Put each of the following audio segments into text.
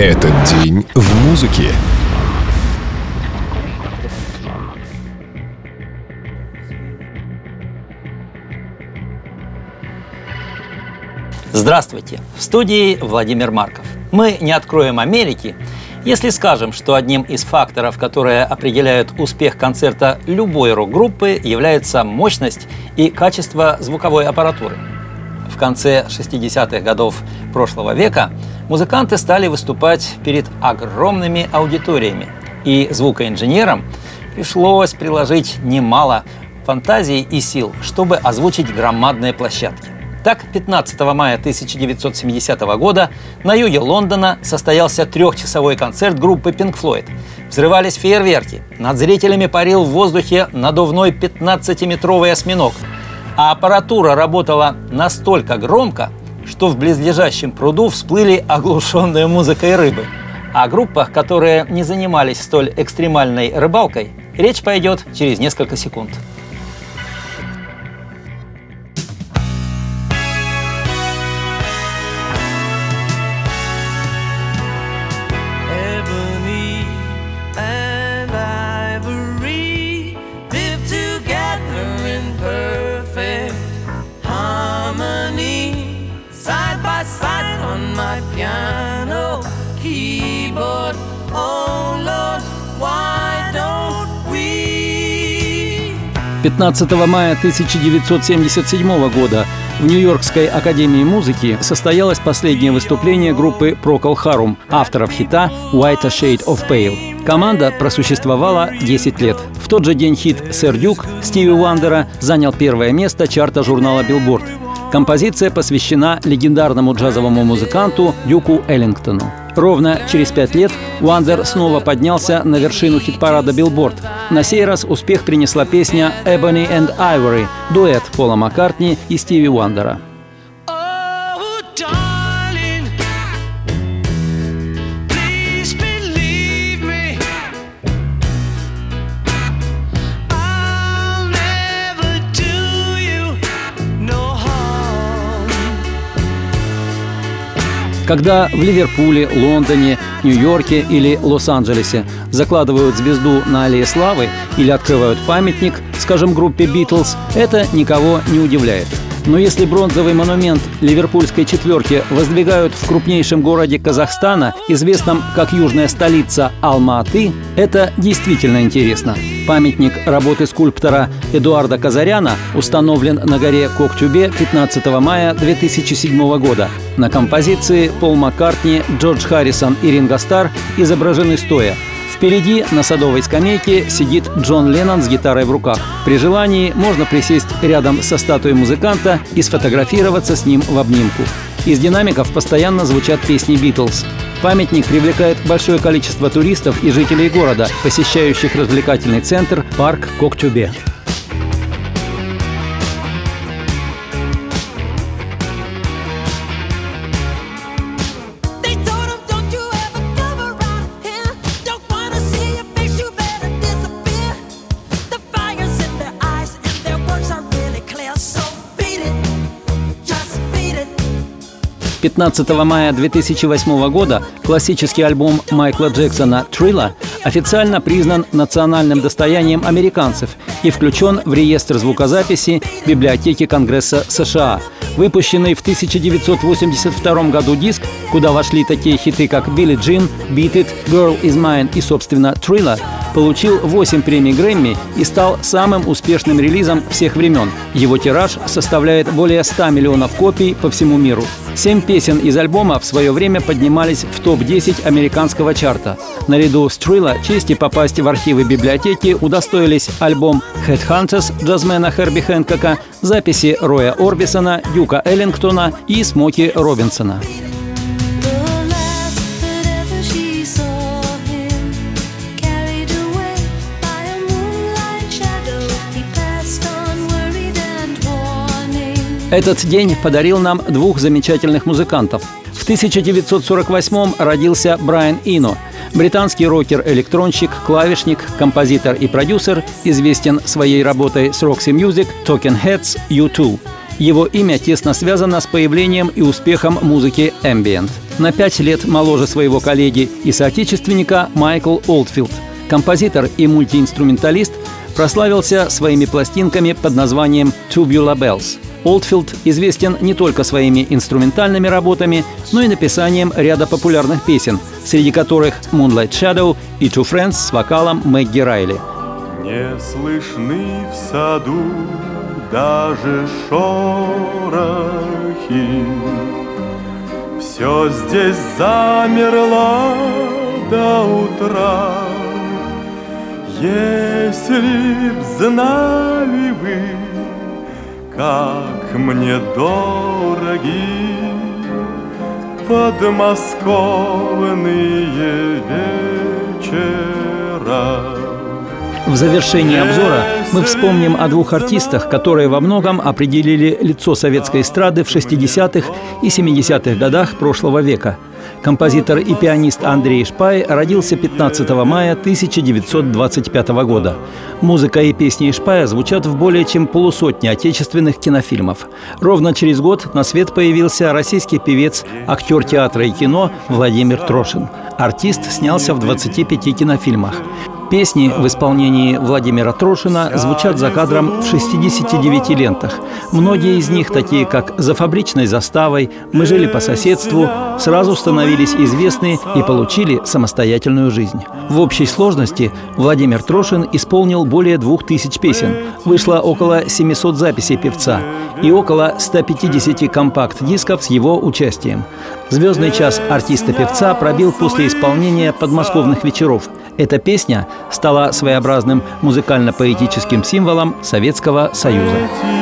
Этот день в музыке. Здравствуйте! В студии Владимир Марков. Мы не откроем Америки, если скажем, что одним из факторов, которые определяют успех концерта любой рок-группы, является мощность и качество звуковой аппаратуры. В конце 60-х годов прошлого века музыканты стали выступать перед огромными аудиториями, и звукоинженерам пришлось приложить немало фантазии и сил, чтобы озвучить громадные площадки. Так, 15 мая 1970 года на юге Лондона состоялся трехчасовой концерт группы Pink Floyd. Взрывались фейерверки, над зрителями парил в воздухе надувной 15-метровый осьминог, а аппаратура работала настолько громко, что в близлежащем пруду всплыли оглушенные музыкой рыбы. О группах, которые не занимались столь экстремальной рыбалкой, речь пойдет через несколько секунд. Piano, keyboard, oh Lord, why don't we? 15 мая 1977 года в Нью-Йоркской академии музыки состоялось последнее выступление группы Procol Harum, авторов хита «White a Shade of Pale». Команда просуществовала 10 лет. В тот же день хит «Sir Duke» Стиви Уандера занял первое место чарта журнала Billboard. Композиция посвящена легендарному джазовому музыканту Дюку Эллингтону. Ровно через 5 лет Уандер снова поднялся на вершину хит-парада Billboard. На сей раз успех принесла песня «Ebony and Ivory» – дуэт Пола Маккартни и Стиви Уандера. Когда в Ливерпуле, Лондоне, Нью-Йорке или Лос-Анджелесе закладывают звезду на Аллее Славы или открывают памятник, скажем, группе «Битлз», это никого не удивляет. Но если бронзовый монумент ливерпульской четверки воздвигают в крупнейшем городе Казахстана, известном как южная столица Алма-Аты, это действительно интересно. Памятник работы скульптора Эдуарда Казаряна установлен на горе Коктюбе 15 мая 2007 года. На композиции Пол Маккартни, Джордж Харрисон и Ринго Старр изображены стоя. Впереди на садовой скамейке сидит Джон Леннон с гитарой в руках. При желании можно присесть рядом со статуей музыканта и сфотографироваться с ним в обнимку. Из динамиков постоянно звучат песни «Битлз». Памятник привлекает большое количество туристов и жителей города, посещающих развлекательный центр «Парк Коктюбе». They 15 мая 2008 года классический альбом Майкла Джексона «Thriller» официально признан национальным достоянием американцев и включен в реестр звукозаписи Библиотеки Конгресса США. Выпущенный в 1982 году диск, куда вошли такие хиты, как «Billie Jean», «Beat It», «Girl Is Mine» и, собственно, «Thriller», получил 8 премий Грэмми и стал самым успешным релизом всех времен. Его тираж составляет более 100 миллионов копий по всему миру. 7 песен из альбома в свое время поднимались в топ-10 американского чарта. Наряду с «Thriller» чести попасть в архивы библиотеки удостоились альбом «Headhunters» джазмена Херби Хэнкока, записи Роя Орбисона, Дюка Эллингтона и Смоки Робинсона. Этот день подарил нам двух замечательных музыкантов. В 1948-м родился Брайан Ино, британский рокер-электронщик, клавишник, композитор и продюсер, известен своей работой с Roxy Music, Talking Heads, U2. Его имя тесно связано с появлением и успехом музыки ambient. на 5 лет моложе своего коллеги и соотечественника Майкл Олдфилд. Композитор и мультиинструменталист прославился своими пластинками под названием «Tubular Bells». Олдфилд известен не только своими инструментальными работами, но и написанием ряда популярных песен, среди которых «Moonlight Shadow» и «Two Friends» с вокалом Мэгги Райли. Не слышны в саду даже шорохи, все здесь замерло до утра. Если б знали вы, как мне дороги подмосковные вечера. В завершении обзора мы вспомним о двух артистах, которые во многом определили лицо советской эстрады в 60-х и 70-х годах прошлого века. Композитор и пианист Андрей Шпай родился 15 мая 1925 года. Музыка и песни Шпая звучат в более чем полусотне отечественных кинофильмов. Ровно через год на свет появился российский певец, актер театра и кино Владимир Трошин. Артист снялся в 25 кинофильмах. Песни в исполнении Владимира Трошина звучат за кадром в 69 лентах. Многие из них, такие как «За фабричной заставой», «Мы жили по соседству», сразу становились известны и получили самостоятельную жизнь. В общей сложности Владимир Трошин исполнил более 2000 песен. Вышло около 700 записей певца и около 150 компакт-дисков с его участием. Звездный час артиста-певца пробил после исполнения подмосковных вечеров. Эта песня стала своеобразным музыкально-поэтическим символом Советского Союза.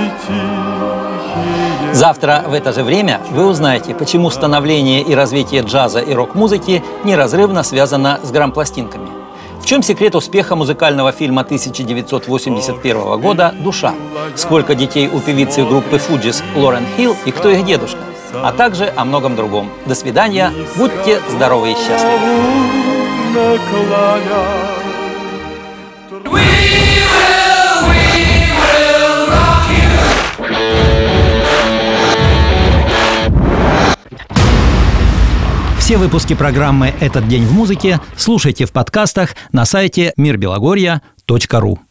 Завтра в это же время вы узнаете, почему становление и развитие джаза и рок-музыки неразрывно связано с грампластинками. В чем секрет успеха музыкального фильма 1981 года «Душа»? Сколько детей у певицы группы Fugees Лорен Хилл и кто их дедушка? А также о многом другом. До свидания. Будьте здоровы и счастливы. Все выпуски программы «Этот день в музыке» слушайте в подкастах на сайте mirbelogorya.ru.